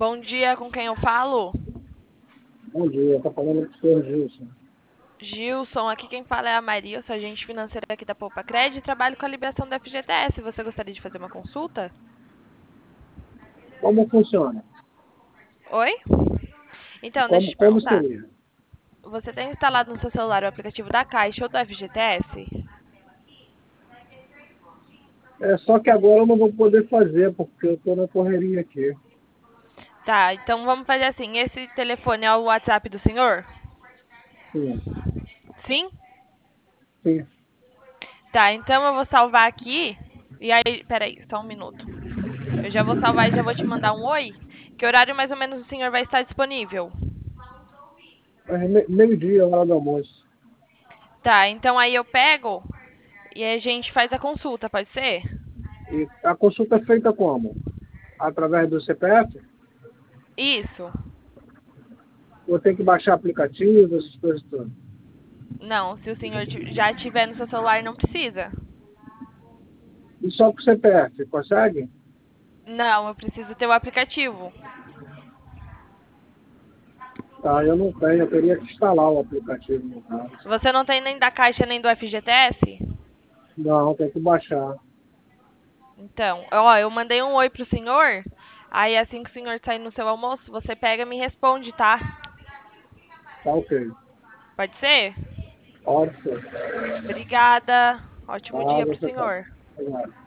Bom dia, com quem eu falo? Bom dia, tá falando com o senhor Gilson. Gilson, aqui quem fala é a Maria, eu sou agente financeira aqui da Poupa Cred e trabalho com a liberação do FGTS. Você gostaria de fazer uma consulta? Como funciona? Oi? Então, deixa eu Como, te como perguntar. seria? Você tem instalado no seu celular o aplicativo da Caixa ou do FGTS? É só que agora eu não vou poder fazer, porque eu tô na correria aqui. Tá, então vamos fazer assim. Esse telefone é o WhatsApp do senhor? Sim, Sim? sim. Tá, então eu vou salvar aqui. E aí, peraí, só um minuto. Eu já vou salvar e já vou te mandar um oi. Que horário mais ou menos o senhor vai estar disponível? Meio-dia, hora do almoço. Tá, então aí eu pego e a gente faz a consulta, pode ser? E a consulta é feita como? Através do CPF? Isso. Ou tem que baixar aplicativo, essas coisas todas? Não, se o senhor já tiver no seu celular, não precisa. E só com CPF, consegue? Não, eu preciso ter o aplicativo. Ah, eu não tenho, eu teria que instalar o aplicativo no caso. Você não tem nem da Caixa nem do FGTS? Não, tem que baixar. Então, ó, eu mandei um oi pro senhor. Aí assim que o senhor sair no seu almoço, você pega e me responde, tá? Tá ok. Pode ser? Pode ser. Obrigada. Ótimo Ah, dia pro você tá. senhor. Obrigado.